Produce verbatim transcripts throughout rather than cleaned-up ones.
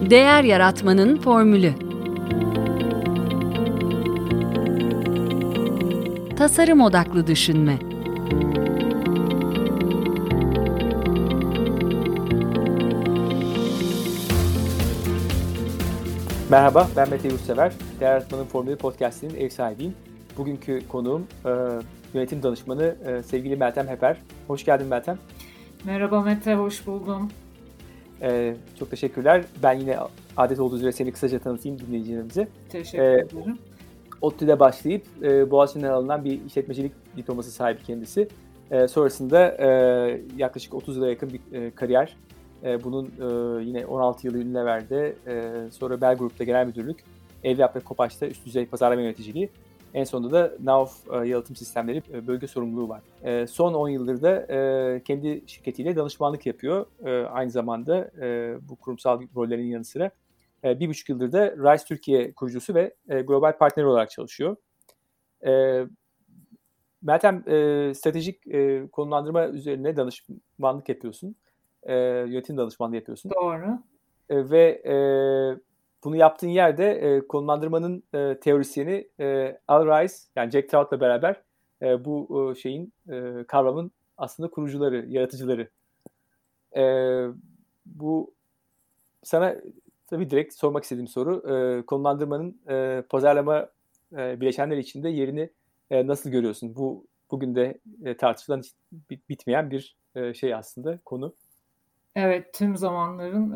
Değer yaratmanın formülü. Tasarım odaklı düşünme. Merhaba, ben Mete Yurtsever. Değer Yaratmanın Formülü Podcast'inin ev sahibiyim. Bugünkü konuğum e, yönetim danışmanı e, sevgili Meltem Heper. Hoş geldin Meltem. Merhaba Mete, hoş buldum. E, çok teşekkürler. Ben yine adet olduğu üzere seni kısaca tanıtayım dinleyicilerimize. Teşekkür e, ederim. ODTÜ'de başlayıp e, Boğaziçi'nden alınan bir işletmecilik diploması sahibi kendisi. E, sonrasında e, yaklaşık otuz yıla yakın bir e, kariyer. E, bunun e, yine on altı yılı Unilever'de, e, sonra Bell Group'ta genel müdürlük, Evliya ve Kopaç'ta üst düzey pazarlama yöneticiliği. En sonunda da Nauf e, yalıtım sistemleri e, bölge sorumluluğu var. E, son on yıldır da e, kendi şirketiyle danışmanlık yapıyor. E, aynı zamanda e, bu kurumsal rollerin yanı sıra e, bir buçuk yıldır da Rise Türkiye kurucusu ve e, global partner olarak çalışıyor. E, Meltem, e, stratejik e, konumlandırma üzerine danışmanlık yapıyorsun. E, yönetim danışmanlığı yapıyorsun. Doğru. E, ve e, bunu yaptığın yerde e, konumlandırmanın e, teorisyeni e, Al Ries, yani Jack Trout'la beraber e, bu e, şeyin e, kavramın aslında kurucuları, yaratıcıları. E, bu sana tabii direkt sormak istediğim soru, e, konumlandırmanın e, pazarlama e, bileşenleri içinde yerini e, nasıl görüyorsun? Bu bugün de e, tartışılan, hiç bitmeyen bir e, şey aslında, konu. Evet, tüm zamanların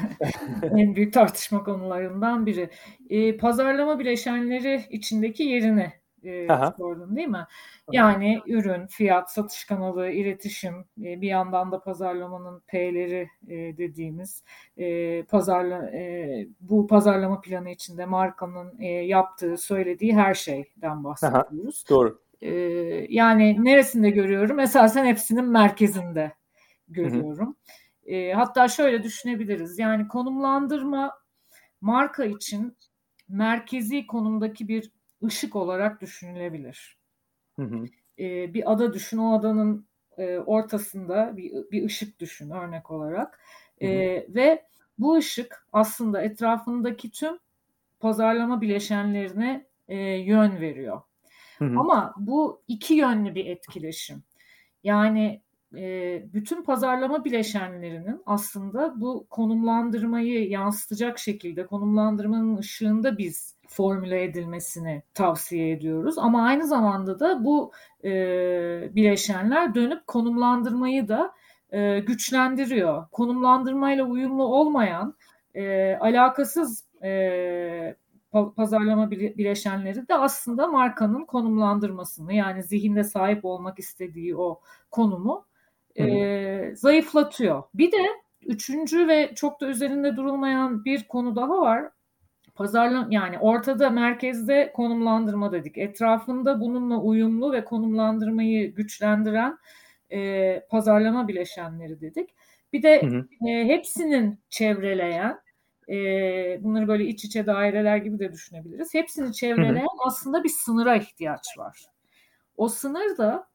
en büyük tartışma konularından biri. E, pazarlama bileşenleri içindeki yerini e, sordun değil mi? Yani ürün, fiyat, satış kanalı, iletişim, e, bir yandan da pazarlamanın P'leri e, dediğimiz e, pazarla e, bu pazarlama planı içinde markanın e, yaptığı, söylediği her şeyden bahsediyoruz. Aha, doğru. E, yani neresinde görüyorum? Esasen hepsinin merkezinde görüyorum. Hı hı. E, hatta şöyle düşünebiliriz. Yani konumlandırma marka için merkezi konumdaki bir ışık olarak düşünülebilir. Hı hı. E, bir ada düşün, o adanın e, ortasında bir, bir ışık düşün örnek olarak. E, hı hı. Ve bu ışık aslında etrafındaki tüm pazarlama bileşenlerine e, yön veriyor. Hı hı. Ama bu iki yönlü bir etkileşim. Yani e, bütün pazarlama bileşenlerinin aslında bu konumlandırmayı yansıtacak şekilde, konumlandırmanın ışığında biz formüle edilmesini tavsiye ediyoruz. Ama aynı zamanda da bu e, bileşenler dönüp konumlandırmayı da e, güçlendiriyor. Konumlandırmayla uyumlu olmayan, e, alakasız e, pazarlama bileşenleri de aslında markanın konumlandırmasını, yani zihinde sahip olmak istediği o konumu e, zayıflatıyor. Bir de üçüncü ve çok da üzerinde durulmayan bir konu daha var. Pazarlama, yani ortada, merkezde konumlandırma dedik. Etrafında bununla uyumlu ve konumlandırmayı güçlendiren e, pazarlama bileşenleri dedik. Bir de hı hı. E, hepsinin çevreleyen, e, bunları böyle iç içe daireler gibi de düşünebiliriz. Hepsini çevreleyen hı hı. aslında bir sınıra ihtiyaç var. O sınır da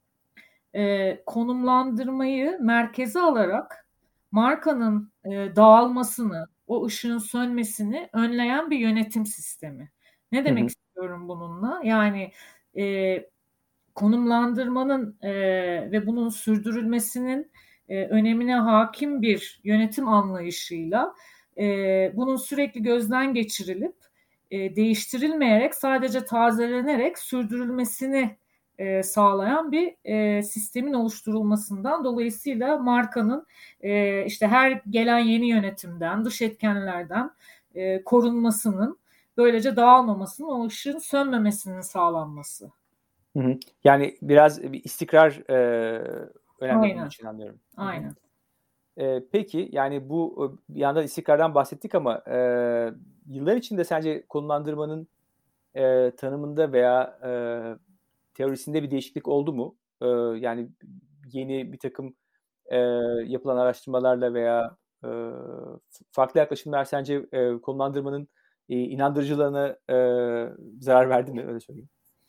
e, konumlandırmayı merkeze alarak markanın e, dağılmasını, o ışığın sönmesini önleyen bir yönetim sistemi. Ne demek hı hı. istiyorum bununla? Yani e, konumlandırmanın e, ve bunun sürdürülmesinin e, önemine hakim bir yönetim anlayışıyla e, bunun sürekli gözden geçirilip e, değiştirilmeyerek, sadece tazelenerek sürdürülmesini e, sağlayan bir e, sistemin oluşturulmasından, dolayısıyla markanın e, işte her gelen yeni yönetimden, dış etkenlerden e, korunmasının, böylece dağılmamasının, o ışığın sönmemesinin sağlanması. Hı hı. Yani biraz bir istikrar e, önemli Aynen. bunun için, anlıyorum. Aynen. E, peki yani bu bir yandan istikrardan bahsettik ama e, yıllar içinde sence konumlandırmanın e, tanımında veya e, teorisinde bir değişiklik oldu mu? E, yani yeni bir takım e, yapılan araştırmalarla veya e, farklı yaklaşımlar sence e, konumlandırmanın e, inandırıcılığına e, zarar verdi mi? Öyle söyleyeyim.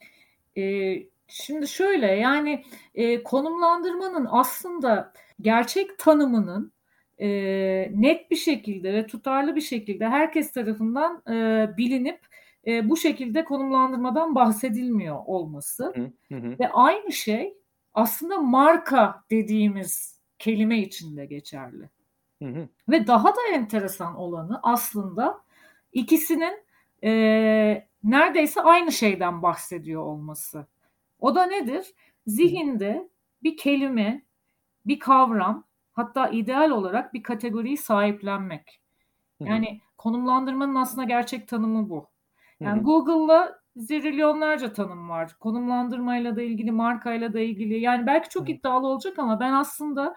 E, şimdi şöyle, yani e, konumlandırmanın aslında gerçek tanımının e, net bir şekilde ve tutarlı bir şekilde herkes tarafından e, bilinip e, bu şekilde konumlandırmadan bahsedilmiyor olması. Hı hı. Ve aynı şey aslında marka dediğimiz kelime için de geçerli. Hı hı. Ve daha da enteresan olanı aslında ikisinin e, neredeyse aynı şeyden bahsediyor olması. O da nedir? Zihinde bir kelime, bir kavram, hatta ideal olarak bir kategoriyi sahiplenmek. Yani konumlandırmanın aslında gerçek tanımı bu. Yani Google'la zirilyonlarca tanım var. Konumlandırmayla da ilgili, markayla da ilgili. Yani belki çok iddialı olacak ama ben aslında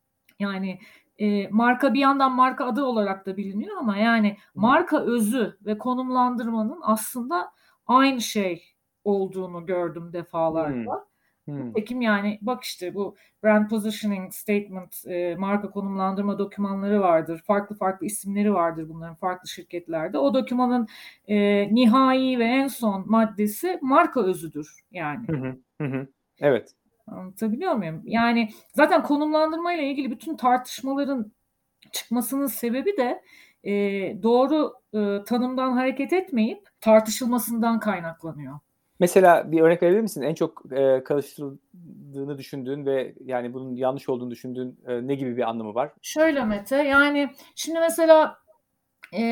yani e, marka bir yandan marka adı olarak da biliniyor ama yani marka özü ve konumlandırmanın aslında aynı şey olduğunu gördüm defalarca. Nitekim yani bak işte bu brand positioning statement, e, marka konumlandırma dokümanları vardır. Farklı farklı isimleri vardır bunların farklı şirketlerde. O dokümanın e, nihai ve en son maddesi marka özüdür yani. Hı hı. Hı hı. Evet. Anlatabiliyor muyum? Yani zaten konumlandırma ile ilgili bütün tartışmaların çıkmasının sebebi de e, doğru e, tanımdan hareket etmeyip tartışılmasından kaynaklanıyor. Mesela bir örnek verebilir misin? En çok e, karıştırıldığını düşündüğün ve yani bunun yanlış olduğunu düşündüğün e, ne gibi bir anlamı var? Şöyle Mete, yani şimdi mesela e,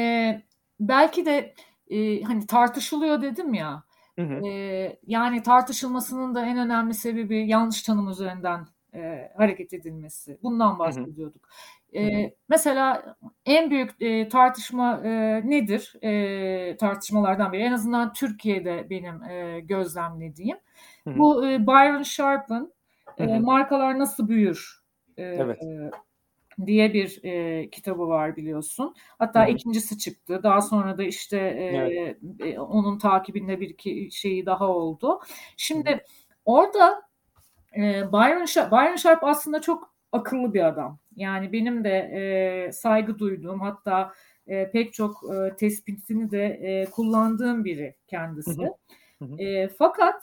belki de e, hani tartışılıyor dedim ya. Hı hı. E, yani tartışılmasının da en önemli sebebi yanlış tanım üzerinden e, hareket edilmesi. Bundan bahsediyorduk. Hı hı. E, mesela en büyük e, tartışma e, nedir? E, tartışmalardan biri. En azından Türkiye'de benim e, gözlemlediğim. Hı hı. Bu e, Byron Sharp'ın e, Hı hı. Markalar Nasıl Büyür e, Evet. e, diye bir e, kitabı var biliyorsun. Hatta Hı hı. ikincisi çıktı. Daha sonra da işte e, Evet. e, onun takibinde bir iki şeyi daha oldu. Şimdi Hı hı. orada e, Byron Sharp, Byron Sharp aslında çok akıllı bir adam. Yani benim de e, saygı duyduğum, hatta e, pek çok e, tespitini de e, kullandığım biri kendisi. Hı hı. Hı hı. E, fakat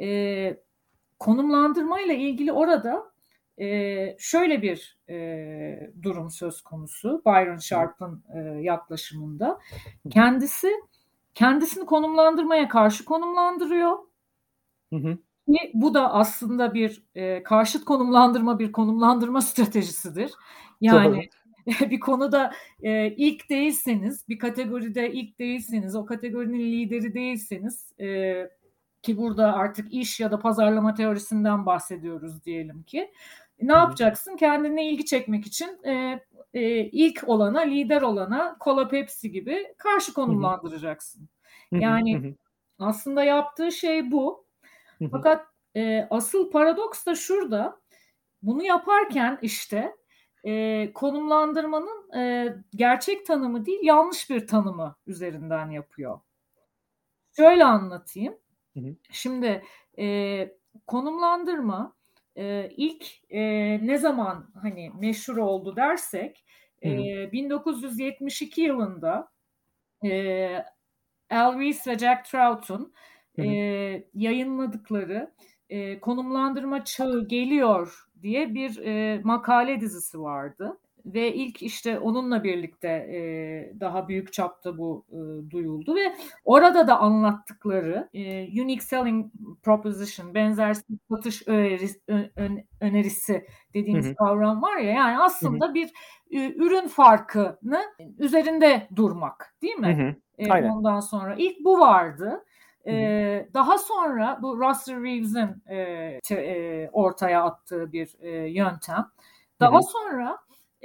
e, konumlandırmayla ilgili orada e, şöyle bir e, durum söz konusu Byron Sharp'ın e, yaklaşımında. Kendisi kendisini konumlandırmaya karşı konumlandırıyor. Hı hı. Ki bu da aslında bir e, karşıt konumlandırma, bir konumlandırma stratejisidir. Yani Doğru. bir konuda e, ilk değilseniz, bir kategoride ilk değilseniz, o kategorinin lideri değilseniz, e, ki burada artık iş ya da pazarlama teorisinden bahsediyoruz diyelim ki, ne Hı hı. yapacaksın? Kendine ilgi çekmek için e, e, ilk olana, lider olana, Cola Pepsi gibi karşı konumlandıracaksın. Hı hı. Hı Yani hı. aslında yaptığı şey bu. Hı hı. Fakat e, asıl paradoks da şurada. Bunu yaparken işte e, konumlandırmanın e, gerçek tanımı değil, yanlış bir tanımı üzerinden yapıyor. Şöyle anlatayım. Hı hı. Şimdi e, konumlandırma e, ilk e, ne zaman hani meşhur oldu dersek e, Hı hı. bin dokuz yüz yetmiş iki yılında e, Al Ries ve Jack Trout'un Hı e, hı. yayınladıkları e, Konumlandırma Çağı Geliyor diye bir e, makale dizisi vardı. Ve ilk işte onunla birlikte e, daha büyük çapta bu e, duyuldu ve orada da anlattıkları e, Unique Selling Proposition, benzersiz satış önerisi, ö- önerisi dediğimiz Hı hı. kavram var ya, yani Hı hı. aslında bir e, ürün farkını üzerinde durmak, değil Hı mi? hı. E, Aynen. ondan sonra ilk bu vardı. Hı hı. E, daha sonra bu Russell Reeves'in e, te, e, ortaya attığı bir e, yöntem. Hı Daha hı. sonra e,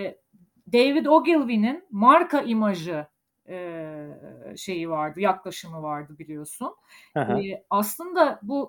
David Ogilvy'nin marka imajı e, şeyi vardı, yaklaşımı vardı biliyorsun. Hı hı. E, aslında bu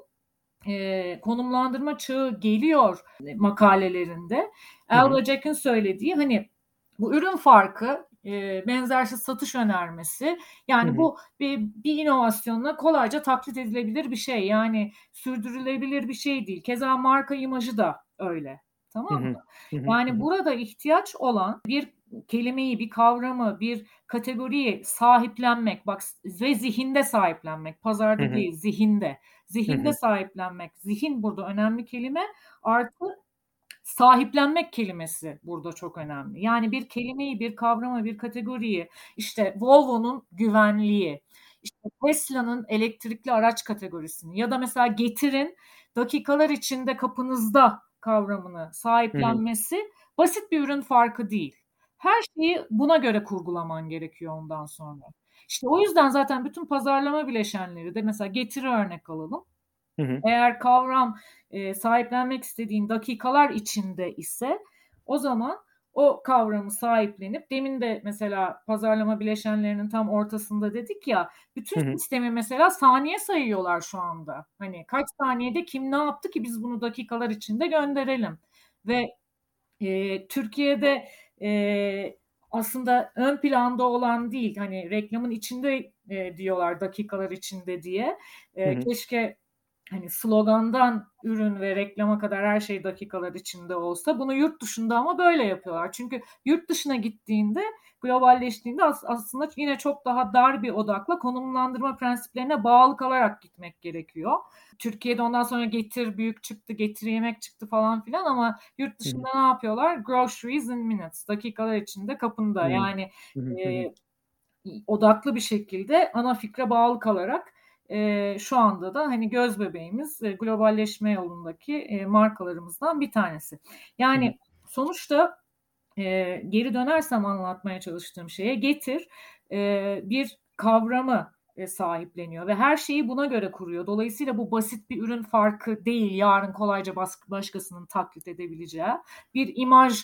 e, konumlandırma çağı geliyor makalelerinde. Hı Al hı. ve Jack'in söylediği hani bu ürün farkı, e, benzersiz satış önermesi, yani Hı hı. bu bir, bir inovasyonla kolayca taklit edilebilir bir şey. Yani sürdürülebilir bir şey değil. Keza marka imajı da öyle. Hı Tamam mı? hı. Hı hı. Hı Yani hı. burada ihtiyaç olan bir kelimeyi, bir kavramı, bir kategoriyi sahiplenmek, bak, ve zihinde sahiplenmek, Hı pazarda hı. değil, zihinde. Hı Zihinde hı. sahiplenmek. Zihin burada önemli kelime. Artı sahiplenmek kelimesi burada çok önemli. Yani bir kelimeyi, bir kavramı, bir kategoriyi, işte Volvo'nun güvenliği, işte Tesla'nın elektrikli araç kategorisini ya da mesela Getir'in dakikalar içinde kapınızda kavramını sahiplenmesi basit bir ürün farkı değil. Her şeyi buna göre kurgulaman gerekiyor ondan sonra. İşte o yüzden zaten bütün pazarlama bileşenleri de mesela Getir'i örnek alalım. Hı hı. Eğer kavram e, sahiplenmek istediğin dakikalar içinde ise o zaman o kavramı sahiplenip demin de mesela pazarlama bileşenlerinin tam ortasında dedik ya bütün Hı hı. sistemi mesela saniye sayıyorlar şu anda. Hani kaç saniyede kim ne yaptı ki biz bunu dakikalar içinde gönderelim. Ve e, Türkiye'de e, aslında ön planda olan değil hani reklamın içinde e, diyorlar dakikalar içinde diye. E, Hı hı. keşke hani slogandan ürün ve reklama kadar her şey dakikalar içinde olsa. Bunu yurt dışında ama böyle yapıyorlar. Çünkü yurt dışına gittiğinde, globalleştiğinde aslında yine çok daha dar bir odakla konumlandırma prensiplerine bağlı kalarak gitmek gerekiyor. Türkiye'de ondan sonra Getir büyük çıktı, Getir yemek çıktı falan filan ama yurt dışında ne yapıyorlar? Groceries in minutes. Dakikalar içinde kapında. Hı hı. Yani Hı hı. e, odaklı bir şekilde ana fikre bağlı kalarak e, şu anda da hani göz bebeğimiz e, globalleşme yolundaki e, markalarımızdan bir tanesi. Yani Hı hı. sonuçta e, geri dönersem anlatmaya çalıştığım şeye Getir e, bir kavramı e, sahipleniyor ve her şeyi buna göre kuruyor. Dolayısıyla bu basit bir ürün farkı değil, yarın kolayca bas- başkasının taklit edebileceği bir imaj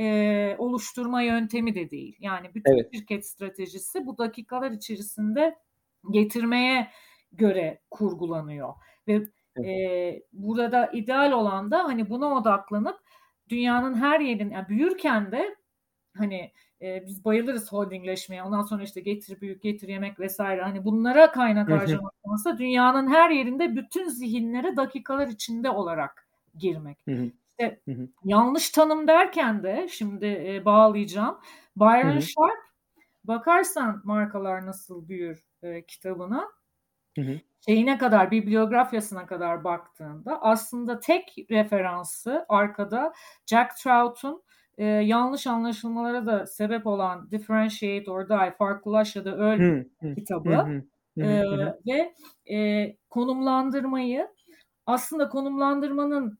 e, oluşturma yöntemi de değil. Yani bütün Evet. şirket stratejisi bu dakikalar içerisinde getirmeye göre kurgulanıyor ve e, burada ideal olan da hani buna odaklanıp dünyanın her yerinin yani büyürken de hani e, biz bayılırız holdingleşmeye. Ondan sonra işte Getir büyük, Getir yemek vesaire. Hani bunlara kaynak harcamaktansa dünyanın her yerinde bütün zihinlere dakikalar içinde olarak girmek. Hı hı. İşte Hı hı. yanlış tanım derken de şimdi e, bağlayacağım. Byron Sharp bakarsan markalar nasıl büyür e, kitabına Hı hı. şeyine kadar, bibliografyasına kadar baktığında aslında tek referansı arkada Jack Trout'un e, yanlış anlaşılmalara da sebep olan Differentiate or Die, Farklılaş ya da Öl Hı hı. kitabı Hı hı. Hı e, hı. ve e, konumlandırmayı aslında konumlandırmanın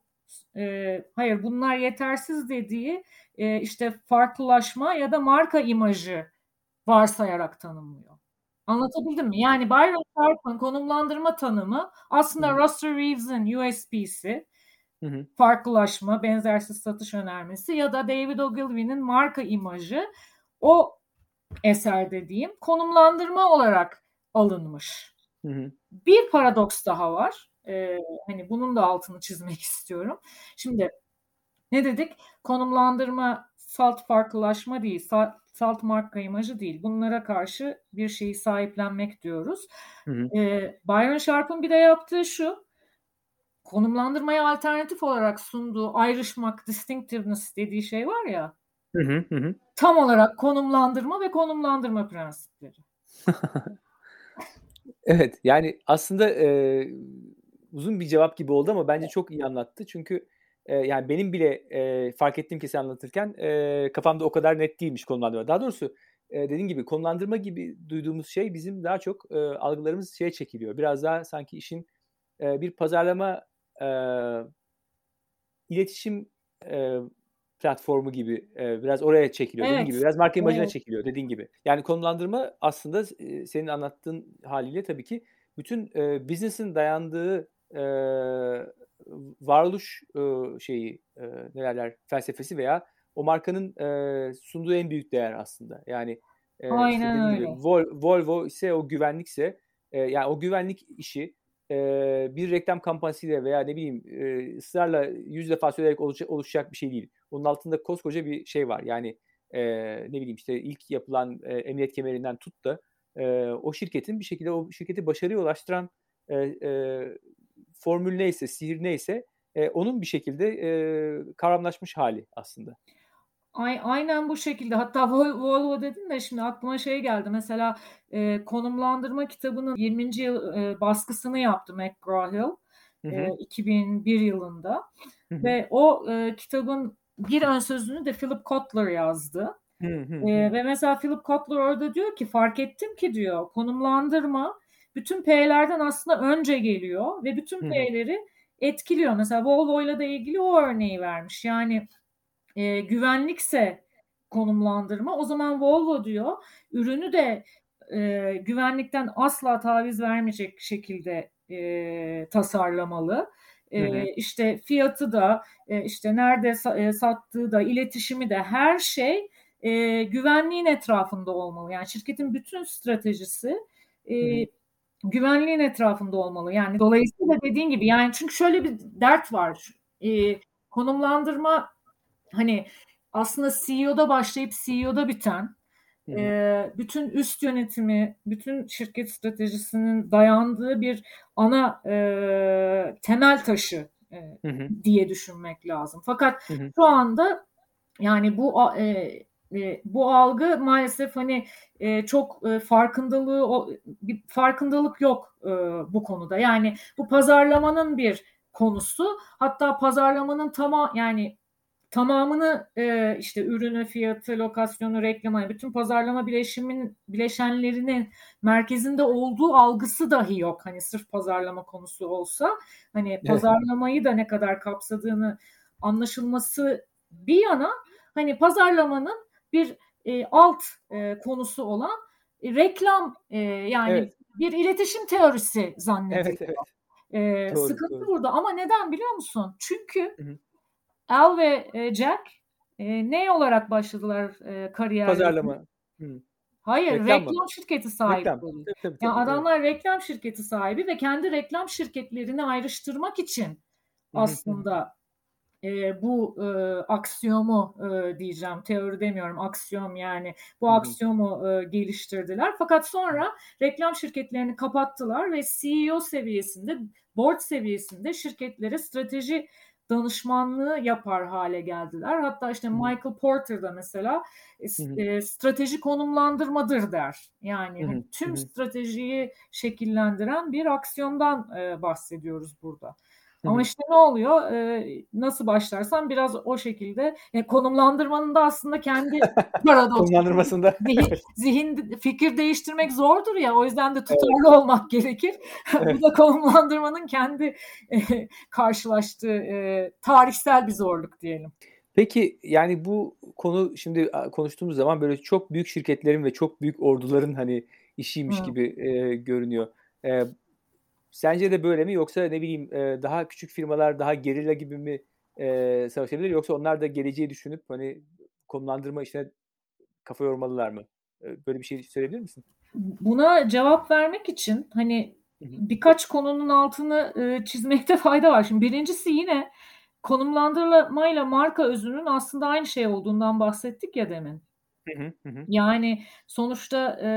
e, hayır bunlar yetersiz dediği e, işte farklılaşma ya da marka imajı varsayarak tanımlıyor. Anlatabildim mi? Yani Byron Sharp'ın konumlandırma tanımı aslında Hı hı. Russell Reeves'in U S P'si, Hı hı. farklılaşma, benzersiz satış önermesi ya da David Ogilvy'nin marka imajı o eser dediğim konumlandırma olarak alınmış. Hı hı. Bir paradoks daha var. Ee, hani bunun da altını çizmek istiyorum. Şimdi ne dedik? Konumlandırma salt farklılaşma değil, salt, salt marka imajı değil. Bunlara karşı bir şeyi sahiplenmek diyoruz. Hı hı. Ee, Byron Sharp'ın bir de yaptığı şu, konumlandırmaya alternatif olarak sunduğu ayrışmak, distinctiveness dediği şey var ya, Hı hı. Hı hı. tam olarak konumlandırma ve konumlandırma prensipleri. Evet, yani aslında e, uzun bir cevap gibi oldu ama bence çok iyi anlattı. Çünkü e, yani benim bile e, fark ettiğim kesi anlatırken e, kafamda o kadar net değilmiş konumlandırma. Daha doğrusu e, dediğim gibi konumlandırma gibi duyduğumuz şey bizim daha çok e, algılarımız şeye çekiliyor. Biraz daha sanki işin e, bir pazarlama e, iletişim e, platformu gibi e, biraz oraya çekiliyor. Dediğin gibi Evet, biraz marka imajına evet. çekiliyor dediğin gibi. Yani konumlandırma aslında e, senin anlattığın haliyle tabii ki bütün e, business'in dayandığı e, varoluş e, şeyi e, ne derler felsefesi veya o markanın e, sunduğu en büyük değer aslında. Yani e, işte Aynen dediğin gibi öyle. Vol- Volvo ise o güvenlikse e, yani o güvenlik işi e, bir reklam kampanyasıyla veya ne bileyim e, ısrarla yüz defa söyleyerek oluşacak, oluşacak bir şey değil. Onun altında koskoca bir şey var. Yani e, ne bileyim işte ilk yapılan e, emniyet kemerinden tut da e, o şirketin bir şekilde o şirketi başarıya ulaştıran e, e, formül neyse, sihir neyse e, onun bir şekilde e, kavramlaşmış hali aslında. Aynen bu şekilde. Hatta Volvo dedin de şimdi aklıma şey geldi. Mesela e, konumlandırma kitabının yirminci yıl e, baskısını yaptı McGraw-Hill Hı e, hı. iki bin bir yılında. Hı hı. Ve o e, kitabın bir ön sözünü de Philip Kotler yazdı. Hı hı. Ee, ve mesela Philip Kotler orada diyor ki fark ettim ki diyor konumlandırma bütün P'lerden aslında önce geliyor ve bütün P'leri etkiliyor. Mesela Volvo'yla da ilgili o örneği vermiş. Yani e, güvenlikse konumlandırma o zaman Volvo diyor ürünü de e, güvenlikten asla taviz vermeyecek şekilde e, tasarlamalı. E, işte fiyatı da e, işte nerede sa- sattığı da iletişimi de her şey e, güvenliğin etrafında olmalı. Yani şirketin bütün stratejisi e, güvenliğin etrafında olmalı. Yani dolayısıyla dediğin gibi yani çünkü şöyle bir dert var. E, konumlandırma hani aslında C E O'da başlayıp C E O'da biten e, bütün üst yönetimi, bütün şirket stratejisinin dayandığı bir ana e, temel taşı e, diye düşünmek lazım. Fakat şu anda yani bu e, e, bu algı maalesef hani e, çok e, farkındalığı o, bir farkındalık yok e, bu konuda. Yani bu pazarlamanın bir konusu. Hatta pazarlamanın tamam yani tamamını e, işte ürünü, fiyatı, lokasyonu, reklamı, bütün pazarlama bileşimin bileşenlerinin merkezinde olduğu algısı dahi yok. Hani sırf pazarlama konusu olsa hani pazarlamayı da ne kadar kapsadığını anlaşılması bir yana hani pazarlamanın bir e, alt e, konusu olan e, reklam e, yani Evet. bir iletişim teorisi zannediliyor. Evet, evet. E, Doğru, sıkıntı doğru. burada ama neden biliyor musun? Çünkü Hı hı. Al ve e, Jack e, ne olarak başladılar e, kariyerleri? Pazarlama. Hı. Hayır, Reklam mı? reklam şirketi Reklam. sahipleri. Tabii tabii. Yani tabii. adamlar Evet. reklam şirketi sahibi ve kendi reklam şirketlerini ayrıştırmak için Hı hı, hı. aslında e, bu e, aksiyomu e, diyeceğim, teori demiyorum, aksiyom yani bu Hı hı. aksiyomu e, geliştirdiler. Fakat sonra reklam şirketlerini kapattılar ve C E O seviyesinde, board seviyesinde şirketlere strateji danışmanlığı yapar hale geldiler. Hatta işte Michael Porter da mesela Hı hı. e, strateji konumlandırmadır der. Yani Hı hani hı. tüm Hı hı. stratejiyi şekillendiren bir aksiyondan e, bahsediyoruz burada. Hı Ama hı. işte ne oluyor? Ee, nasıl başlarsan biraz o şekilde. Yani konumlandırmanın da aslında kendi paradoksu. Konumlandırmasında. Zihin, zihin, fikir değiştirmek zordur ya. O yüzden de tutarlı olmak gerekir. Evet. Bu da konumlandırmanın kendi e, karşılaştığı e, tarihsel bir zorluk diyelim. Peki yani bu konu şimdi a, konuştuğumuz zaman böyle çok büyük şirketlerin ve çok büyük orduların hani işiymiş Hı. gibi e, görünüyor. E, sence de böyle mi yoksa ne bileyim e, daha küçük firmalar daha gerilla gibi mi e, savaşabilir yoksa onlar da geleceği düşünüp hani konumlandırma işine kafa yormalılar mı? E, böyle bir şey söyleyebilir misin? Buna cevap vermek için hani Hı hı. birkaç konunun altını e, çizmekte fayda var. Şimdi birincisi yine konumlandırmayla marka özünün aslında aynı şey olduğundan bahsettik ya demin. Hı hı. Hı hı. Yani sonuçta e,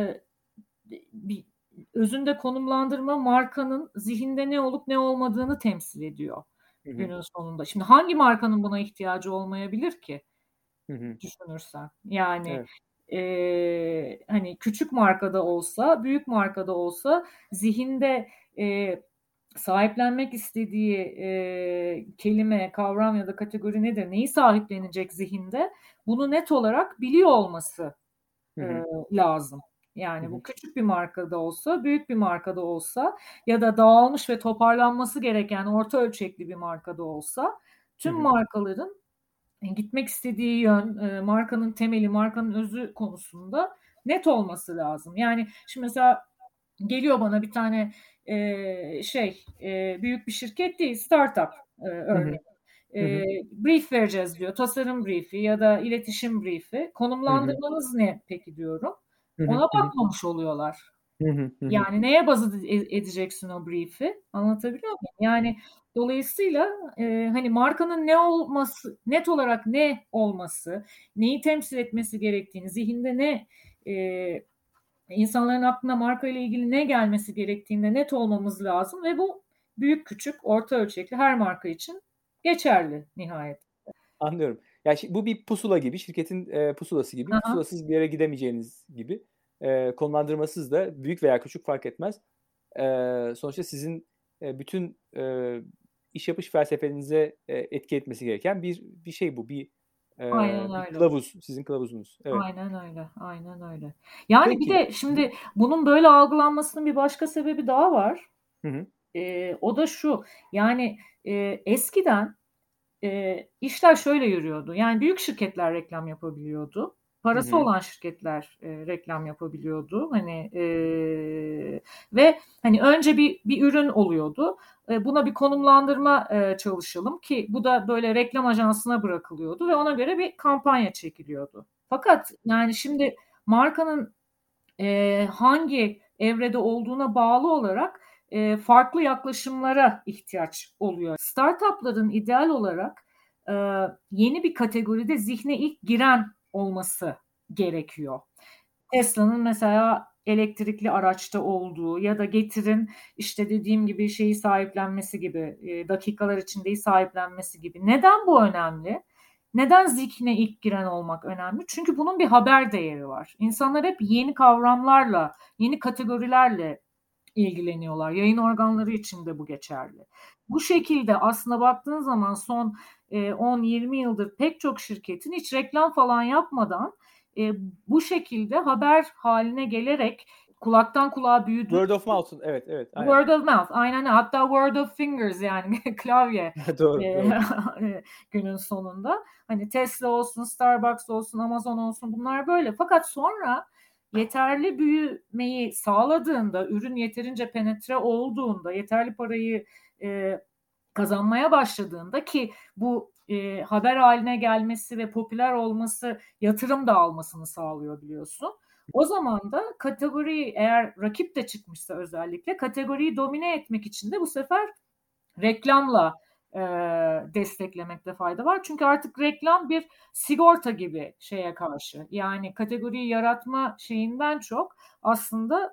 bir, özünde konumlandırma markanın zihinde ne olup ne olmadığını temsil ediyor Hı hı. günün sonunda. Şimdi hangi markanın buna ihtiyacı olmayabilir ki Hı hı. düşünürsen? Yani Evet. e, hani küçük markada olsa, büyük markada olsa zihinde e, sahiplenmek istediği e, kelime, kavram ya da kategori nedir? Neyi sahiplenecek zihinde? Bunu net olarak biliyor olması Hı e, hı. lazım. Hı Yani bu hı. küçük bir markada olsa, büyük bir markada olsa ya da dağılmış ve toparlanması gereken orta ölçekli bir markada olsa Hı tüm hı. markaların gitmek istediği yön, e, markanın temeli, markanın özü konusunda net olması lazım. Yani şimdi mesela geliyor bana bir tane e, şey e, büyük bir şirket değil, startup e, Hı hı. örneğin. Hı E, hı. brief vereceğiz diyor, tasarım briefi ya da iletişim briefi. Hı hı. Konumlandırmanız ne peki diyorum. Hı hı. Ona Hı hı. bakmamış oluyorlar. Hı hı. Hı hı. Yani neye bazı e- edeceksin o brief'i? Anlatabiliyor muyum? Yani dolayısıyla e, hani markanın ne olması, net olarak ne olması, neyi temsil etmesi gerektiğini, zihinde ne e, insanların aklına marka ile ilgili ne gelmesi gerektiğinde net olmamız lazım ve bu büyük küçük orta ölçekli her marka için geçerli nihayet. Anlıyorum. Ya şi bu bir pusula gibi, şirketin, eee, pusulası gibi. Aha. Pusulasız bir yere gidemeyeceğiniz gibi. Eee, konumlandırmasız da büyük veya küçük fark etmez. Eee, sonuçta sizin, eee, bütün, eee, iş yapış felsefenize e, etki etmesi gereken bir bir şey bu. Bir, e, Aynen bir öyle. kılavuz, sizin kılavuzunuz. Evet. Aynen öyle. Aynen öyle. Yani bir Peki. de şimdi bunun böyle algılanmasının bir başka sebebi daha var. Hı hı. E, o da şu. Yani e, eskiden e, işler şöyle yürüyordu. Yani büyük şirketler reklam yapabiliyordu. Parası Hı hı. olan şirketler e, reklam yapabiliyordu. Hani e, ve hani önce bir bir ürün oluyordu. E, buna bir konumlandırma e, çalışalım ki bu da böyle reklam ajansına bırakılıyordu ve ona göre bir kampanya çekiliyordu. Fakat yani şimdi markanın e, hangi evrede olduğuna bağlı olarak e, farklı yaklaşımlara ihtiyaç oluyor. Startupların ideal olarak e, yeni bir kategoride zihne ilk giren olması gerekiyor. Tesla'nın mesela elektrikli araçta olduğu ya da Getir'in işte dediğim gibi şeyi sahiplenmesi gibi, e, dakikalar içinde sahiplenmesi gibi. Neden bu önemli? Neden zihne ilk giren olmak önemli? Çünkü bunun bir haber değeri var. İnsanlar hep yeni kavramlarla, yeni kategorilerle ilgileniyorlar. Yayın organları için de bu geçerli. Bu şekilde aslında baktığın zaman son e, on yirmi yıldır pek çok şirketin hiç reklam falan yapmadan e, bu şekilde haber haline gelerek kulaktan kulağa büyüdü. Word of mouth. Evet, evet. Aynen. Word of mouth. Aynen. Hatta word of fingers yani klavye doğru, e, doğru. günün sonunda. Hani Tesla olsun, Starbucks olsun, Amazon olsun bunlar böyle. Fakat sonra yeterli büyümeyi sağladığında, ürün yeterince penetre olduğunda, yeterli parayı e, kazanmaya başladığında ki bu e, haber haline gelmesi ve popüler olması yatırım da almasını sağlıyor biliyorsun. O zaman da kategoriyi eğer rakip de çıkmışsa özellikle kategoriyi domine etmek için de bu sefer reklamla e, desteklemekte fayda var. Çünkü artık reklam bir sigorta gibi şeye karşı. Yani kategoriyi yaratma şeyinden çok aslında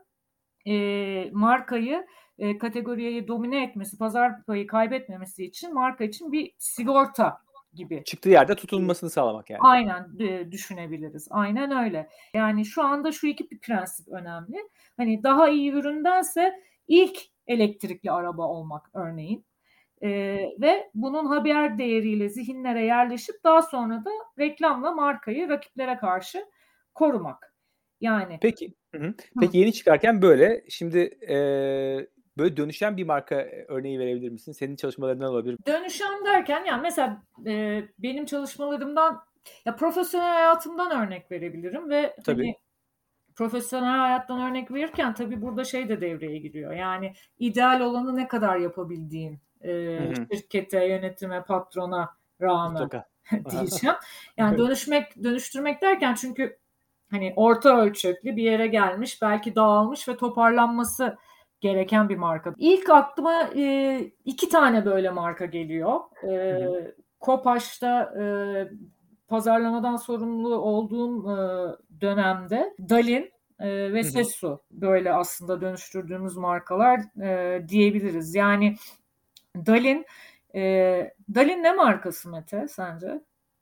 e, markayı e, kategoriyi domine etmesi, pazar payı kaybetmemesi için marka için bir sigorta gibi. Çıktığı yerde tutulmasını sağlamak yani. Aynen e, düşünebiliriz. Aynen öyle. Yani şu anda şu iki bir prensip önemli. Hani daha iyi üründense ilk elektrikli araba olmak örneğin. E, ve bunun haber değeriyle zihinlere yerleşip daha sonra da reklamla markayı rakiplere karşı korumak. Yani. Peki. Hı hı. Peki yeni çıkarken böyle. Şimdi e, böyle dönüşen bir marka örneği verebilir misin? Senin çalışmalarından olabilir. Dönüşen derken yani mesela e, benim çalışmalarımdan ya profesyonel hayatımdan örnek verebilirim ve Tabii. hani profesyonel hayattan örnek verirken tabii burada şey de devreye giriyor. Yani ideal olanı ne kadar yapabildiğin e, şirkete, yönetime, patrona rağmen diyeceğim. Yani dönüşmek, dönüştürmek derken çünkü hani orta ölçekli bir yere gelmiş, belki dağılmış ve toparlanması gereken bir marka. İlk aklıma e, iki tane böyle marka geliyor. E, Kopaş'ta e, pazarlamadan sorumlu olduğum e, dönemde Dalin e, ve Sesu böyle aslında dönüştürdüğümüz markalar e, diyebiliriz. Yani Dalin e, Dalin ne markası Mete sence?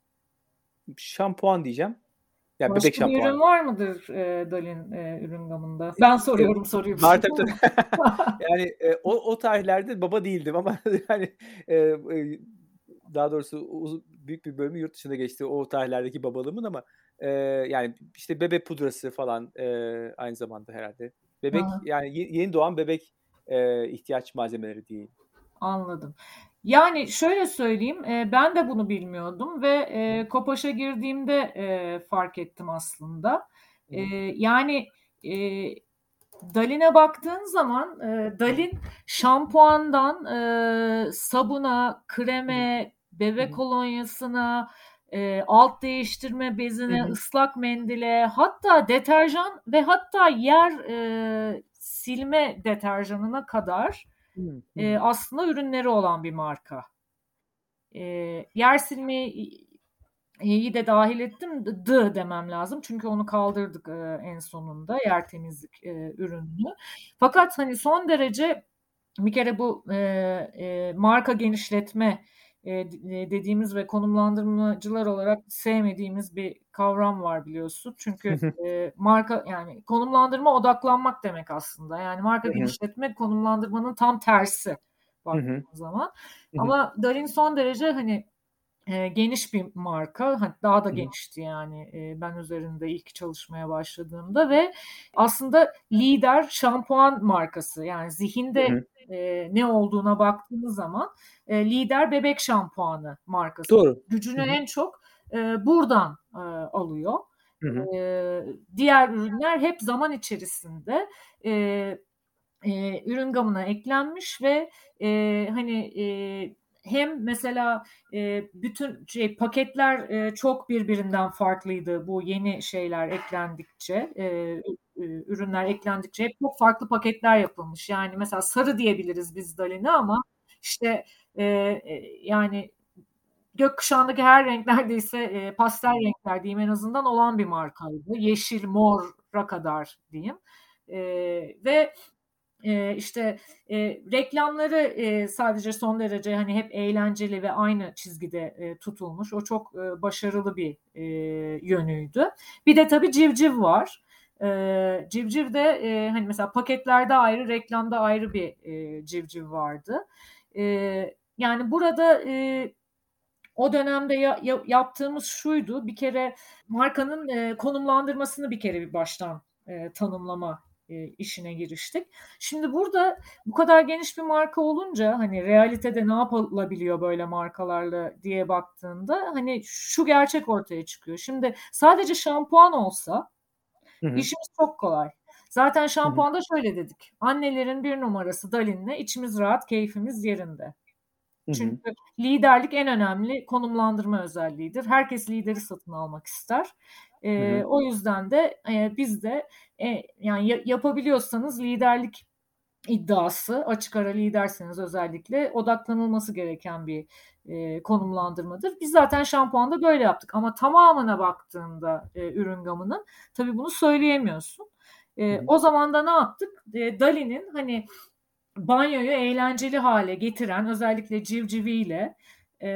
Şampuan diyeceğim. Ya Başka bebek şampuanı. bir ürün var mıdır e, Dalin e, ürün gamında? Ben soruyorum e, soruyu. Var tabii tabii. Yani e, o, o tarihlerde baba değildim ama yani e, e, daha doğrusu uzun, büyük bir bölümü yurt dışında geçti o tarihlerdeki babalığımın ama e, yani işte bebek pudrası falan e, aynı zamanda herhalde. Bebek Aha. yani yeni doğan bebek e, ihtiyaç malzemeleri değil. Anladım. Yani şöyle söyleyeyim, e, ben de bunu bilmiyordum ve e, Kopaş'a girdiğimde e, fark ettim aslında. E, yani e, Dalin'e baktığın zaman e, Dalin şampuandan e, sabuna, kreme, bebek kolonyasına, e, alt değiştirme bezine, hı hı. ıslak mendile, hatta deterjan ve hatta yer e, silme deterjanına kadar Hı, e, aslında ürünleri olan bir marka. E, yer silmeyi iyi de dahil ettim. D demem lazım. Çünkü onu kaldırdık e, en sonunda yer temizlik e, ürününü. Fakat hani son derece bir kere bu e, e, marka genişletme e, dediğimiz ve konumlandırmacılar olarak sevmediğimiz bir kavram var biliyorsun. Çünkü e, marka yani konumlandırma odaklanmak demek aslında. Yani marka genişletme konumlandırmanın tam tersi baktığımız zaman. Hı hı. Ama Dalin son derece hani e, geniş bir marka. Hani daha da genişti yani e, ben üzerinde ilk çalışmaya başladığımda ve aslında lider şampuan markası. Yani zihinde Hı hı. e, ne olduğuna baktığınız zaman e, lider bebek şampuanı markası. Doğru. Gücünü Hı hı. en çok e, buradan e, alıyor. Hı hı. E, diğer ürünler hep zaman içerisinde e, e, ürün gamına eklenmiş ve e, hani e, hem mesela e, bütün şey, paketler e, çok birbirinden farklıydı bu yeni şeyler eklendikçe, e, e, ürünler eklendikçe hep çok farklı paketler yapılmış. Yani mesela sarı diyebiliriz biz Dalin'e ama işte e, e, yani gökkuşağındaki her renk neredeyse e, pastel renkler diyeyim en azından olan bir markaydı. Yeşil, mora kadar diyeyim. E, ve e, işte e, reklamları e, sadece son derece hani hep eğlenceli ve aynı çizgide e, tutulmuş. O çok e, başarılı bir e, yönüydü. Bir de tabii civciv var. E, civciv de e, hani mesela paketlerde ayrı, reklamda ayrı bir e, civciv vardı. E, yani burada e, o dönemde ya, ya, yaptığımız şuydu. Bir kere markanın e, konumlandırmasını bir kere bir baştan e, tanımlama e, işine giriştik. Şimdi burada bu kadar geniş bir marka olunca hani realitede ne yapılabiliyor böyle markalarla diye baktığında hani şu gerçek ortaya çıkıyor. Şimdi sadece şampuan olsa Hı hı. işimiz çok kolay. Zaten Hı hı. şampuanda şöyle dedik. Annelerin bir numarası Dalin'le içimiz rahat, keyfimiz yerinde. Hı hı. Çünkü liderlik en önemli konumlandırma özelliğidir. Herkes lideri satın almak ister. E, Hı hı. o yüzden de e, biz de e, yani ya, yapabiliyorsanız liderlik iddiası, açık ara liderseniz özellikle odaklanılması gereken bir e, konumlandırmadır. Biz zaten şampuanda böyle yaptık ama tamamına baktığında e, ürün gamının tabii bunu söyleyemiyorsun. E, Hı hı. o zaman da ne yaptık? E, Dali'nin hani banyoyu eğlenceli hale getiren özellikle civciviyle e,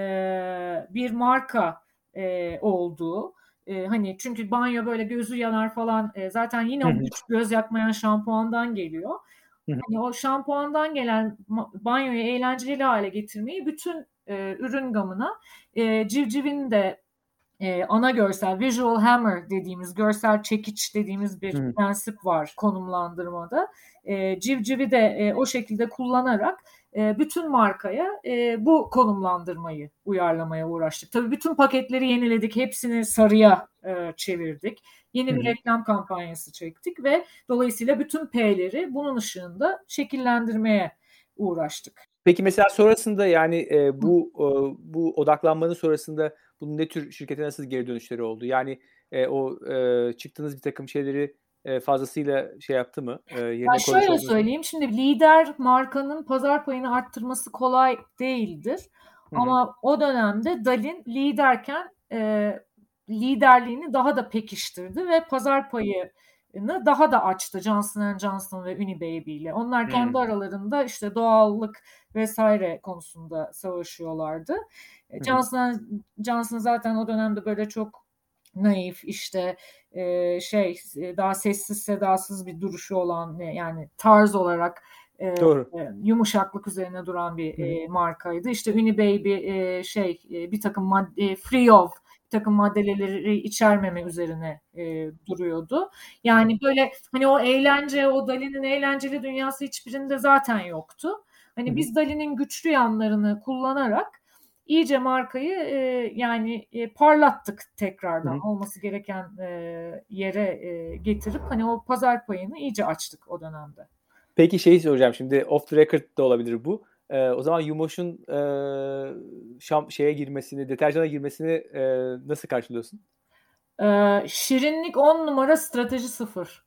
bir marka e, olduğu e, hani çünkü banyo böyle gözü yanar falan e, zaten yine Hı o hı. güç göz yakmayan şampuandan geliyor. Hı hı. Hani o şampuandan gelen banyoyu eğlenceli hale getirmeyi bütün e, ürün gamına e, civcivin de e, ana görsel, visual hammer dediğimiz, görsel çekiç dediğimiz bir Hı hı. prensip var konumlandırmada. E, civcivi de e, o şekilde kullanarak e, bütün markaya e, bu konumlandırmayı uyarlamaya uğraştık. Tabii bütün paketleri yeniledik, hepsini sarıya e, çevirdik. Yeni Hı bir hı. reklam kampanyası çektik ve dolayısıyla bütün P'leri bunun ışığında şekillendirmeye uğraştık. Peki mesela sonrasında yani e, bu e, bu odaklanmanın sonrasında bunun ne tür şirkete nasıl geri dönüşleri oldu? Yani e, o e, çıktığınız bir takım şeyleri e, fazlasıyla şey yaptı mı? E, Ya yerine koymuş şöyle oldunuz mu? söyleyeyim, şimdi lider markanın pazar payını arttırması kolay değildir. Hı hı. Ama o dönemde Dalin liderken e, liderliğini daha da pekiştirdi ve pazar payını daha da açtı Johnson and Johnson ve Unibaby ile. Onlar kendi Hımm. aralarında işte doğallık vesaire konusunda savaşıyorlardı. E, Hı hı. Johnson and Johnson zaten o dönemde böyle çok naif işte e, şey daha sessiz sedasız bir duruşu olan yani tarz olarak e, Doğru. e, yumuşaklık üzerine duran bir Hı hı. e, markaydı. İşte Unibaby e, şey e, bir takım madde free of bir takım maddeleri içermeme üzerine e, duruyordu. Yani böyle hani o eğlence, o Dali'nin eğlenceli dünyası hiçbirinde zaten yoktu. Hı Hani hı. biz Dali'nin güçlü yanlarını kullanarak iyice markayı e, yani e, parlattık Hı tekrardan hı. olması gereken e, yere e, getirip hani o pazar payını iyice açtık o dönemde. Peki şeyi soracağım şimdi off the record da olabilir bu. Eee, o zaman Yumoş'un eee, şam şeye girmesini, deterjana girmesini eee, nasıl karşılıyorsun? Ee, şirinlik on numara, strateji sıfır.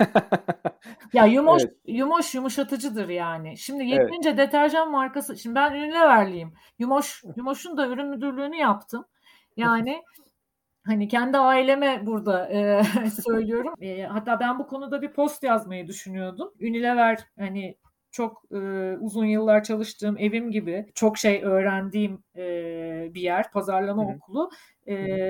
Ya Yumoş, Evet, Yumoş yumuşatıcıdır yani. Şimdi evet. yeterince deterjan markası. Şimdi ben Unilever'liyim. Yumoş, Yumoş'un da ürün müdürlüğünü yaptım. Yani hani kendi aileme burada e, söylüyorum. E, hatta ben bu konuda bir post yazmayı düşünüyordum. Unilever hani çok e, uzun yıllar çalıştığım evim gibi çok şey öğrendiğim e, bir yer, Hı pazarlama hı. okulu. Hı hı. E,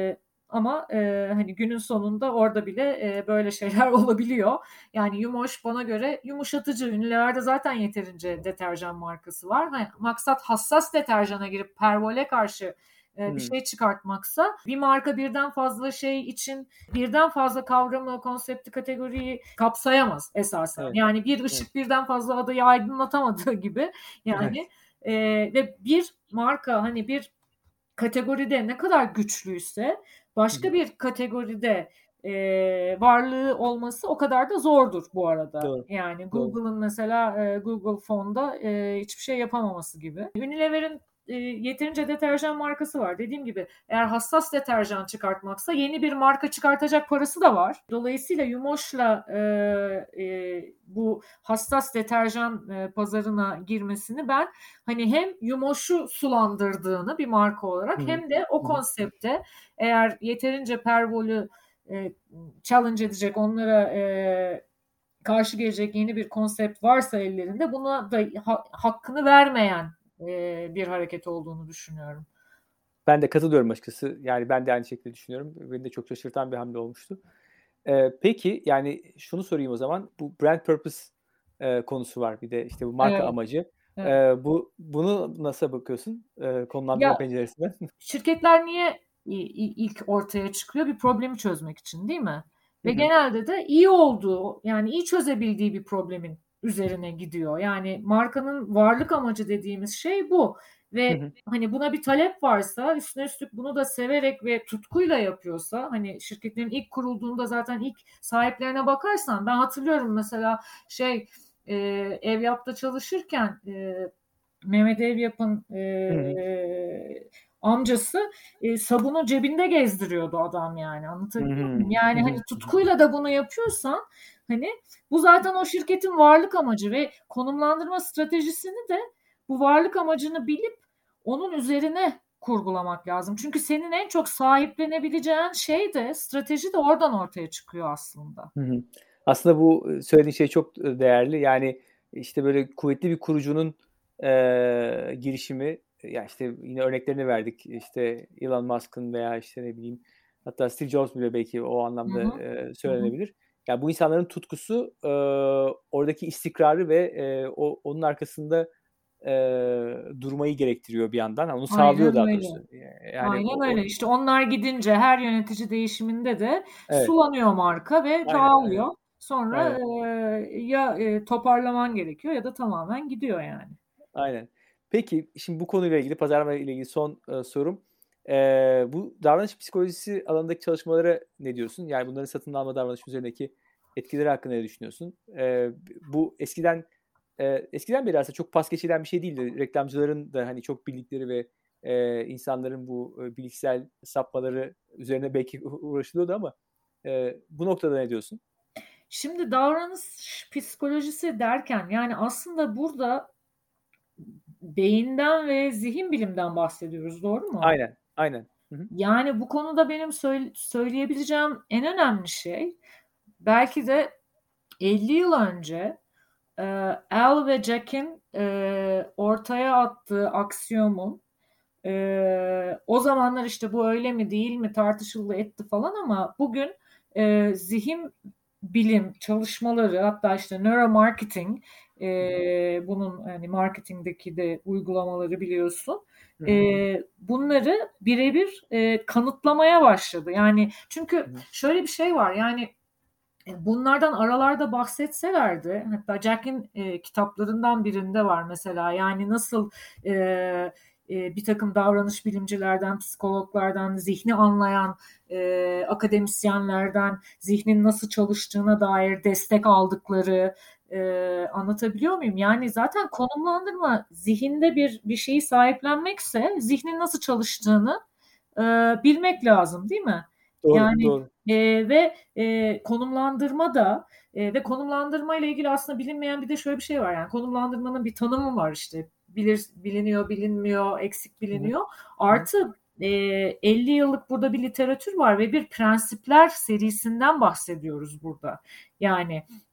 ama e, hani günün sonunda orada bile e, böyle şeyler olabiliyor. Yani Yumoş bana göre yumuşatıcı. Unilever'de zaten yeterince deterjan markası var. Hani maksat hassas deterjana girip pervole karşı e, bir Hmm. şey çıkartmaksa, bir marka birden fazla şey için birden fazla kavramı, konsepti, kategoriyi kapsayamaz esasen. Evet. Yani bir ışık Evet. birden fazla adayı aydınlatamadığı gibi yani Evet. e, ve bir marka hani bir kategoride ne kadar güçlüyse başka bir kategoride e, varlığı olması o kadar da zordur bu arada. Doğru. Yani Doğru. Google'ın mesela e, Google Phone'da e, hiçbir şey yapamaması gibi. Unilever'in e, yeterince deterjan markası var. Dediğim gibi eğer hassas deterjan çıkartmaksa yeni bir marka çıkartacak parası da var. Dolayısıyla Yumoş'la e, e, bu hassas deterjan e, pazarına girmesini ben hani hem Yumoş'u sulandırdığını bir marka olarak Hı-hı. hem de o Hı-hı. konsepte eğer yeterince pervolü e, challenge edecek, onlara e, karşı gelecek yeni bir konsept varsa ellerinde buna da ha, hakkını vermeyen e, bir hareket olduğunu düşünüyorum. Ben de katılıyorum açıkçası. Yani ben de aynı şekilde düşünüyorum. Beni de çok şaşırtan bir hamle olmuştu. Ee, peki yani şunu sorayım o zaman. Bu brand purpose e, konusu var. Bir de işte bu marka Evet, amacı. evet. Ee, bu bunu nasıl bakıyorsun e, konumlandırma Ya penceresinden? şirketler niye ilk ortaya çıkıyor? Bir problemi çözmek için, değil mi? Ve genelde de iyi olduğu, yani iyi çözebildiği bir problemin üzerine gidiyor. Yani markanın varlık amacı dediğimiz şey bu. Ve hani buna bir talep varsa, üstüne üstlük bunu da severek ve tutkuyla yapıyorsa, hani şirketlerin ilk kurulduğunda zaten ilk sahiplerine bakarsan, ben hatırlıyorum mesela şey e, Evyap'ta çalışırken e, Mehmet Evyap'ın e, amcası e, sabunu cebinde gezdiriyordu adam, yani anlatabiliyor muyum? Yani hani tutkuyla da bunu yapıyorsan hani bu zaten o şirketin varlık amacı ve konumlandırma stratejisini de bu varlık amacını bilip onun üzerine kurgulamak lazım. Çünkü senin en çok sahiplenebileceğin şey de, strateji de oradan ortaya çıkıyor aslında. Hı hı. Aslında bu söylediğin şey çok değerli. Yani işte böyle kuvvetli bir kurucunun e, girişimi, ya işte yine örneklerini verdik. İşte Elon Musk'ın veya işte ne bileyim, hatta Steve Jobs bile belki o Hı anlamda hı. e, Hı hı. söylenebilir. Yani bu insanların tutkusu, e, oradaki istikrarı ve e, o onun arkasında e, durmayı gerektiriyor bir yandan. Onu sağlıyor Aynen daha öyle. doğrusu. Yani Aynen o, o öyle. İşte onlar gidince her yönetici değişiminde de evet. sulanıyor marka ve Aynen, aynen. dağılıyor. Sonra Aynen. e, ya e, toparlaman gerekiyor ya da tamamen gidiyor yani. Aynen. Peki şimdi bu konuyla ilgili, pazarlama ile ilgili son e, sorum. E, bu davranış psikolojisi alanındaki çalışmalara ne diyorsun? Yani bunların satın alma davranış üzerindeki etkileri hakkında ne düşünüyorsun? E, bu eskiden e, eskiden beri aslında çok pas geçilen bir şey değildi. Reklamcıların da hani çok bildikleri ve e, insanların bu e, bilişsel sapmaları üzerine belki uğraşılıyordu ama e, bu noktada ne diyorsun? Şimdi davranış psikolojisi derken yani aslında burada beyinden ve zihin bilimden bahsediyoruz, doğru mu? Aynen, aynen. Hı hı. Yani bu konuda benim söyle- söyleyebileceğim en önemli şey, belki de elli yıl önce e, Al ve Jack'in e, ortaya attığı aksiyomun, e, o zamanlar işte bu öyle mi değil mi tartışıldı etti falan, ama bugün e, zihin bilim çalışmaları, hatta işte neuromarketing, e, bunun hani marketingdeki de uygulamaları biliyorsun. Hı E, hı. bunları birebir e, kanıtlamaya başladı. Yani çünkü Hı hı. şöyle bir şey var, yani bunlardan aralarda bahsetselerdi, hatta Jack'in e, kitaplarından birinde var mesela, yani nasıl e, e, bir takım davranış bilimcilerden, psikologlardan, zihni anlayan e, akademisyenlerden zihnin nasıl çalıştığına dair destek aldıkları, e, anlatabiliyor muyum? Yani zaten konumlandırma, zihinde bir bir şeyi sahiplenmekse zihnin nasıl çalıştığını e, bilmek lazım, değil mi? Doğru, Yani doğru. e, ve e, konumlandırma da e, ve konumlandırma ile ilgili aslında bilinmeyen bir de şöyle bir şey var. Yani konumlandırmanın bir tanımı var işte. Bilir, biliniyor, bilinmiyor, eksik Hı hı. biliniyor. Hı hı. Artı e, elli yıllık burada bir literatür var ve bir prensipler serisinden bahsediyoruz burada. Yani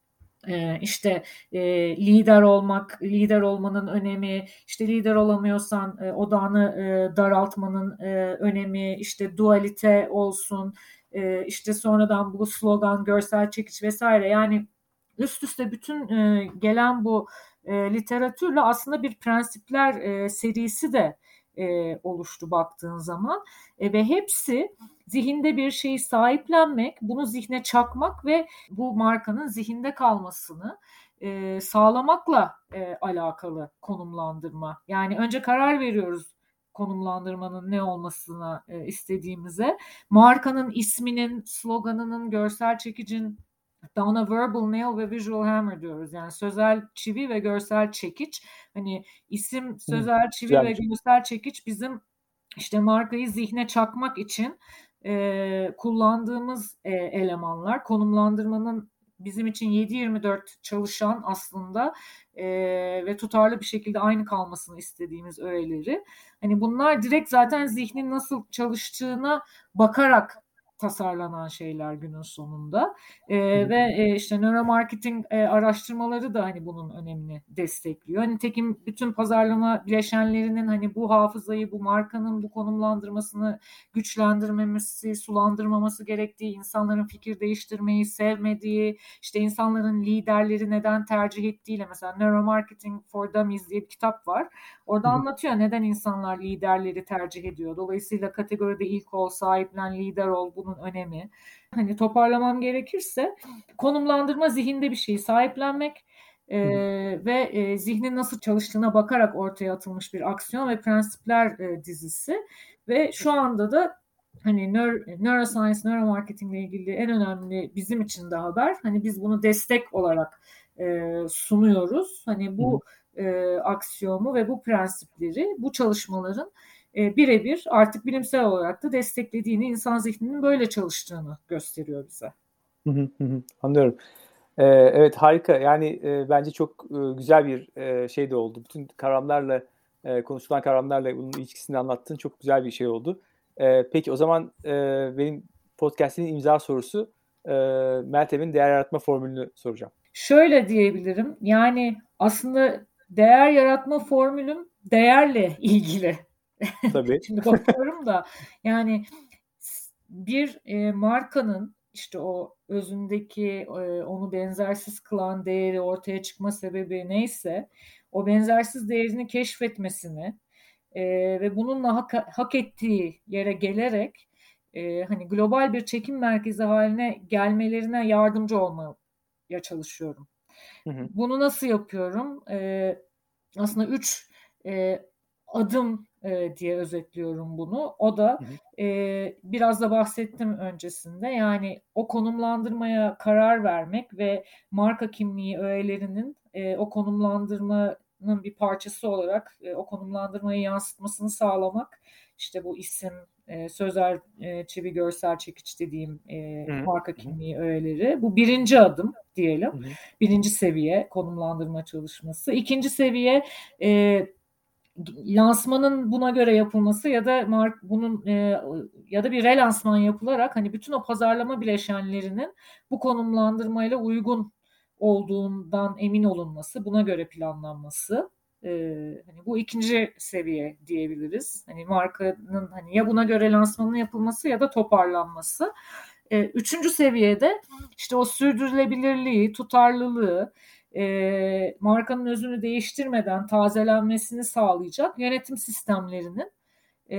Ee, işte e, lider olmak, lider olmanın önemi, işte lider olamıyorsan e, odağını e, daraltmanın e, önemi, işte dualite olsun, e, işte sonradan bu slogan, görsel çekiç vesaire. Yani üst üste bütün e, gelen bu e, literatürle aslında bir prensipler e, serisi de e, oluştu baktığın zaman e, ve hepsi zihinde bir şeyi sahiplenmek, bunu zihne çakmak ve bu markanın zihinde kalmasını e, sağlamakla e, alakalı konumlandırma. Yani önce karar veriyoruz konumlandırmanın ne olmasına e, istediğimize. Markanın isminin, sloganının, görsel çekicin, hatta ona verbal nail ve visual hammer diyoruz. Yani sözel çivi ve görsel çekiç. Hani isim, sözel çivi Güzelmiş. ve görsel çekiç bizim işte markayı zihne çakmak için e, kullandığımız e, elemanlar. Konumlandırmanın bizim için yedi yirmi dört çalışan aslında e, ve tutarlı bir şekilde aynı kalmasını istediğimiz öğeleri. Hani bunlar direkt zaten zihnin nasıl çalıştığına bakarak tasarlanan şeyler günün sonunda. E, ve e, işte nöromarketing e, araştırmaları da hani bunun önemini destekliyor. Hani tekim bütün pazarlama bileşenlerinin hani bu hafızayı, bu markanın bu konumlandırmasını güçlendirmemesi, sulandırmaması gerektiği, insanların fikir değiştirmeyi sevmediği, işte insanların liderleri neden tercih ettiğiyle, mesela Neuromarketing for Dummies diye bir kitap var. Orada anlatıyor neden insanlar liderleri tercih ediyor. Dolayısıyla kategoride ilk ol, sahiplen, lider ol, bunun önemi. Hani toparlamam gerekirse konumlandırma zihinde bir şeyi sahiplenmek e, ve e, zihnin nasıl çalıştığına bakarak ortaya atılmış bir aksiyon ve prensipler e, dizisi ve şu anda da hani nöro, neuroscience, neuromarketing ile ilgili en önemli bizim için de haber. Hani biz bunu destek olarak e, sunuyoruz. Hani bu e, aksiyomu ve bu prensipleri, bu çalışmaların e, birebir artık bilimsel olarak da desteklediğini, insan zihninin böyle çalıştığını gösteriyor bize. Hı hı hı. Anlıyorum. Ee, evet, harika. Yani e, bence çok e, güzel bir e, şey de oldu. Bütün kavramlarla, e, konuşulan kavramlarla bunun ilişkisini anlattığın çok güzel bir şey oldu. E, peki o zaman e, benim podcast'in imza sorusu, e, Meltem'in değer yaratma formülünü soracağım. Şöyle diyebilirim. Yani aslında değer yaratma formülüm değerle ilgili. Tabii. Şimdi bakıyorum da yani bir e, markanın işte o özündeki e, onu benzersiz kılan değeri ortaya çıkma sebebi neyse o benzersiz değerini keşfetmesini e, ve bununla hak, hak ettiği yere gelerek e, hani global bir çekim merkezi haline gelmelerine yardımcı olmaya çalışıyorum. Hı hı. Bunu nasıl yapıyorum? E, aslında üç e, adım e, diye özetliyorum bunu. O da Hı hı. e, biraz da bahsettim öncesinde. Yani o konumlandırmaya karar vermek ve marka kimliği öğelerinin e, o konumlandırmanın bir parçası olarak e, o konumlandırmayı yansıtmasını sağlamak. İşte bu isim, e, sözel e, çivi, görsel çekiç dediğim e, Hı hı. marka kimliği öğeleri. Bu birinci adım diyelim. Hı hı. Birinci seviye konumlandırma çalışması. İkinci seviye e, lansmanın buna göre yapılması ya da mark bunun e, ya da bir relansman yapılarak hani bütün o pazarlama bileşenlerinin bu konumlandırmayla uygun olduğundan emin olunması, buna göre planlanması. Ee, hani bu ikinci seviye diyebiliriz. Hani markanın hani ya buna göre lansmanın yapılması ya da toparlanması. Ee, üçüncü seviyede işte o sürdürülebilirliği, tutarlılığı, e, markanın özünü değiştirmeden tazelenmesini sağlayacak yönetim sistemlerinin e,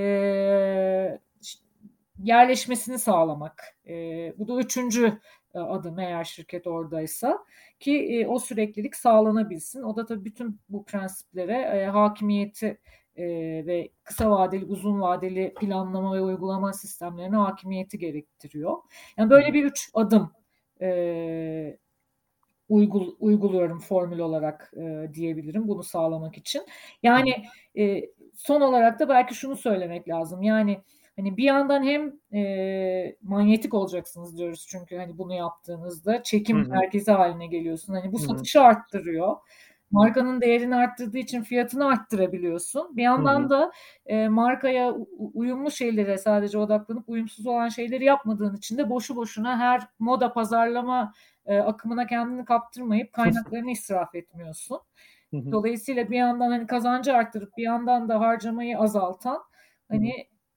yerleşmesini sağlamak. E, bu da üçüncü adım eğer şirket oradaysa ki e, o süreklilik sağlanabilsin. O da tabii bütün bu prensiplere e, hakimiyeti e, ve kısa vadeli, uzun vadeli planlama ve uygulama sistemlerine hakimiyeti gerektiriyor. Yani böyle bir üç adım e, uygul, uyguluyorum formül olarak e, diyebilirim bunu sağlamak için. Yani e, son olarak da belki şunu söylemek lazım. Yani hani bir yandan hem e, manyetik olacaksınız diyoruz çünkü hani bunu yaptığınızda çekim Hı hı. merkezi haline geliyorsun. Hani bu Hı hı. satışı arttırıyor. markanın değerini arttırdığı için fiyatını arttırabiliyorsun. Bir yandan hı hı. da e, markaya uyumlu şeylere sadece odaklanıp uyumsuz olan şeyleri yapmadığın için de boşu boşuna her moda pazarlama e, akımına kendini kaptırmayıp kaynaklarını israf etmiyorsun. Dolayısıyla bir yandan hani kazancı arttırıp bir yandan da harcamayı azaltan hani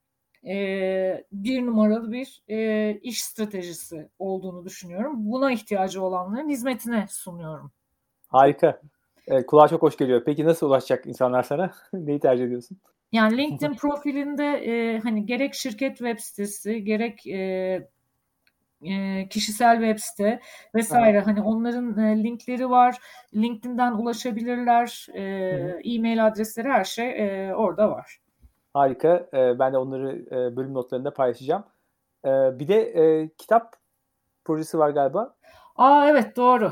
e, bir numaralı bir e, iş stratejisi olduğunu düşünüyorum. Buna ihtiyacı olanların hizmetine sunuyorum. Harika. Evet, kulağa çok hoş geliyor. Peki nasıl ulaşacak insanlar sana? Neyi tercih ediyorsun? Yani LinkedIn profilinde e, hani gerek şirket web sitesi, gerek e, e, kişisel web site vesaire, hani onların e, linkleri var. LinkedIn'den ulaşabilirler. E, e-mail adresleri, her şey e, orada var. Harika. E, ben de onları e, bölüm notlarında paylaşacağım. E, bir de e, kitap projesi var galiba. Aa evet, doğru.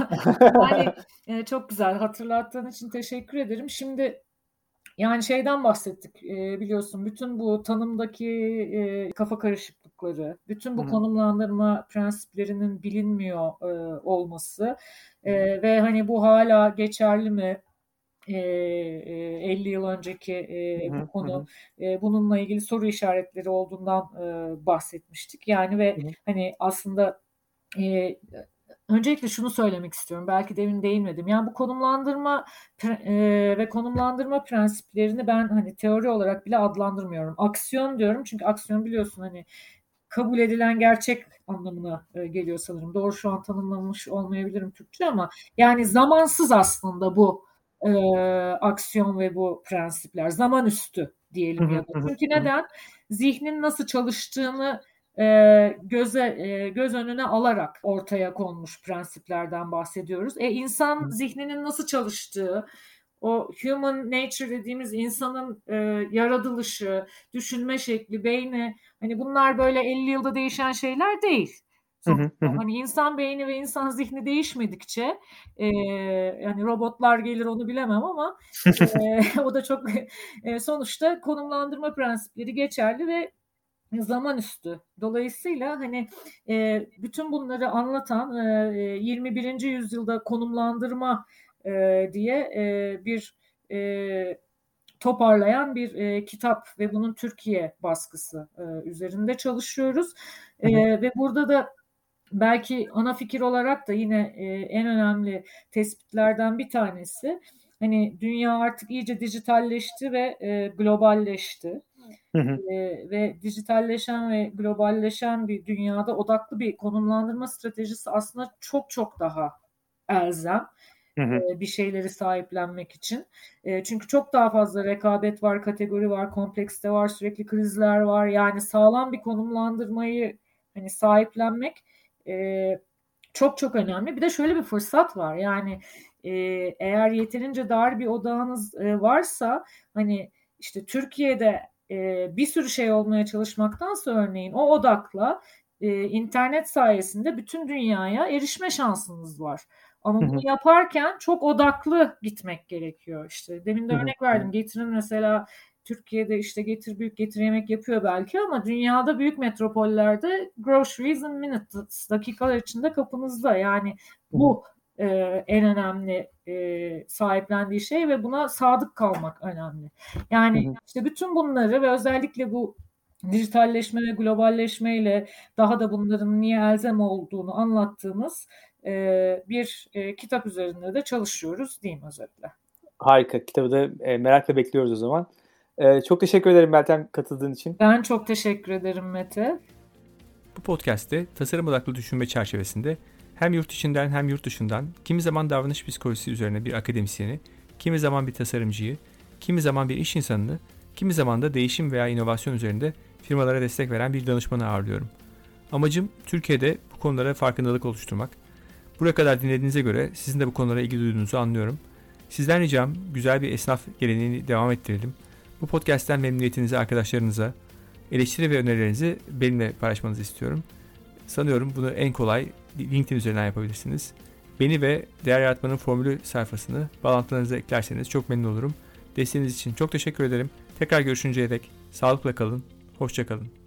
Yani e, çok güzel hatırlattığın için teşekkür ederim. Şimdi yani şeyden bahsettik, e, biliyorsun bütün bu tanımdaki e, kafa karışıklıkları, bütün bu Hı-hı. konumlandırma prensiplerinin bilinmiyor e, olması e, ve hani bu hala geçerli mi? E, e, elli yıl önceki e, bu konu, e, bununla ilgili soru işaretleri olduğundan e, bahsetmiştik. Yani ve Hı-hı. hani aslında e, öncelikle şunu söylemek istiyorum. Belki demin değinmedim. Yani bu konumlandırma e, ve konumlandırma prensiplerini ben hani teori olarak bile adlandırmıyorum. Aksiyon diyorum. Çünkü aksiyon biliyorsun hani kabul edilen gerçek anlamına e, geliyor sanırım. Doğru şu an tanımlamış olmayabilirim Türkçe ama yani zamansız aslında bu e, aksiyon ve bu prensipler. Zaman üstü diyelim ya da. Çünkü neden? Zihnin nasıl çalıştığını E, göze e, göz önüne alarak ortaya konmuş prensiplerden bahsediyoruz. E, insan zihninin nasıl çalıştığı, o human nature dediğimiz insanın e, yaratılışı, düşünme şekli, beyni, hani bunlar böyle elli yılda değişen şeyler değil. Sonuçta hani insan beyni ve insan zihni değişmedikçe e, yani robotlar gelir onu bilemem ama e, o da çok e, sonuçta konumlandırma prensipleri geçerli ve zaman üstü. Dolayısıyla hani e, bütün bunları anlatan e, yirmi birinci yüzyılda konumlandırma e, diye e, bir e, toparlayan bir e, kitap ve bunun Türkiye baskısı e, üzerinde çalışıyoruz. E, ve burada da belki ana fikir olarak da yine e, en önemli tespitlerden bir tanesi, hani dünya artık iyice dijitalleşti ve e, globalleşti. Hı hı. E, ve dijitalleşen ve globalleşen bir dünyada odaklı bir konumlandırma stratejisi aslında çok çok daha elzem. Hı hı. E, bir şeyleri sahiplenmek için. E, çünkü çok daha fazla rekabet var, kategori var, kompleksite var, sürekli krizler var. Yani sağlam bir konumlandırmayı hani sahiplenmek e, çok çok önemli. Bir de şöyle bir fırsat var. Yani e, eğer yeterince dar bir odağınız e, varsa hani işte Türkiye'de e, bir sürü şey olmaya çalışmaktansa örneğin o odakla e, internet sayesinde bütün dünyaya erişme şansınız var. Ama bunu yaparken çok odaklı gitmek gerekiyor. İşte demin de örnek verdim. Getir'in mesela Türkiye'de işte Getir büyük Getir yemek yapıyor belki ama dünyada büyük metropollerde groceries in minutes, dakikalar içinde kapınızda. Yani bu e, en önemli e, sahiplendiği şey ve buna sadık kalmak önemli. Yani işte bütün bunları ve özellikle bu dijitalleşme ve globalleşmeyle daha da bunların niye elzem olduğunu anlattığımız e, bir e, kitap üzerinde de çalışıyoruz diyeyim özetle. Harika. Kitabı da e, merakla bekliyoruz o zaman. E, çok teşekkür ederim Meltem katıldığın için. Ben çok teşekkür ederim Mete. Bu podcast'te tasarım odaklı düşünme çerçevesinde hem yurt içinden hem yurt dışından kimi zaman davranış psikolojisi üzerine bir akademisyeni, kimi zaman bir tasarımcıyı, kimi zaman bir iş insanını, kimi zaman da değişim veya inovasyon üzerinde firmalara destek veren bir danışmanı ağırlıyorum. Amacım Türkiye'de bu konulara farkındalık oluşturmak. Buraya kadar dinlediğinize göre sizin de bu konulara ilgi duyduğunuzu anlıyorum. Sizden ricam güzel bir esnaf geleneğini devam ettirelim. Bu podcast'ten memnuniyetinizi arkadaşlarınıza, eleştiri ve önerilerinizi benimle paylaşmanızı istiyorum. Sanıyorum bunu en kolay LinkedIn üzerinden yapabilirsiniz. Beni ve Değer Yaratmanın Formülü sayfasını bağlantılarınıza eklerseniz çok memnun olurum. Desteğiniz için çok teşekkür ederim. Tekrar görüşünceye dek sağlıkla kalın, hoşça kalın.